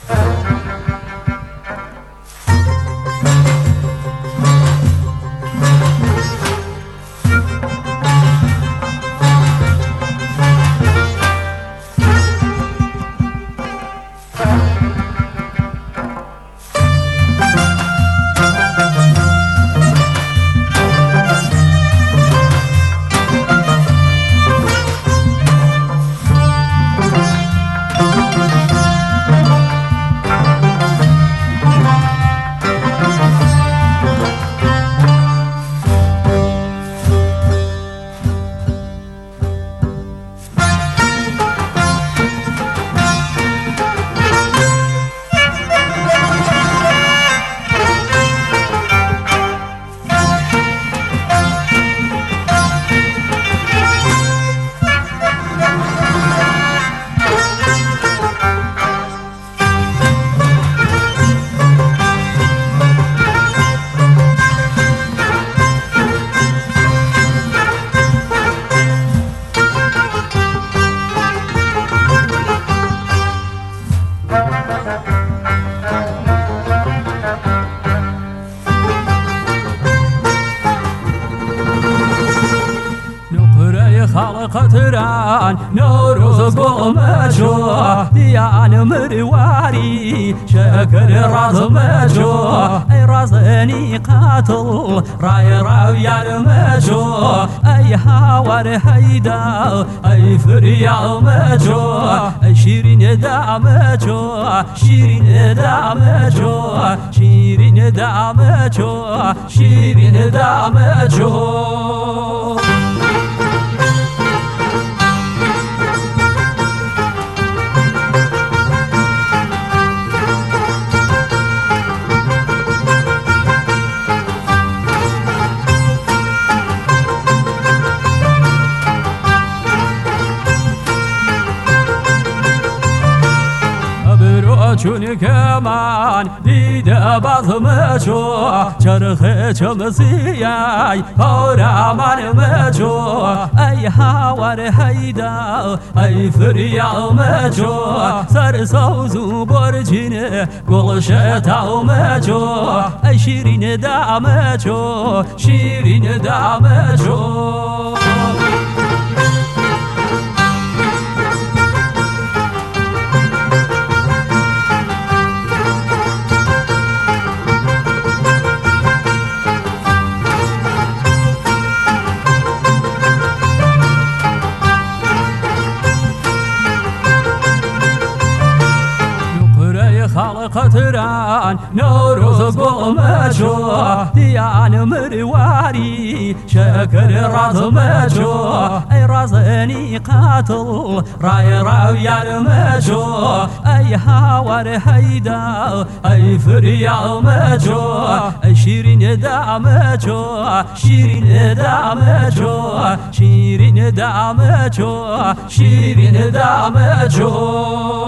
خلق تران نوروز قومجو ديان مرواري شكر رازمجو اي رازني قاتل راي راويا مجو اي هاور هيدا اي فريا مجو اي شيرين دامجو شيرين دامجو شيرين دامجو شيرين دامجو چون کمان دیده بازمجو چرخ چمزیای هورمان مجو ای هاور هیدا ای فریا مجو سر سوزو برجینه گلشتا مجو ای شیرین دامجو شیرین دامجو خلق تران نوروز قومجو ديان مرواري شكر رازمجو اي رازني قاتل راي راويا مجو اي هاور هيدا اي فريا مجو اي شيرين دامجو شيرين دامجو شيرين دامجو شيرين دامجو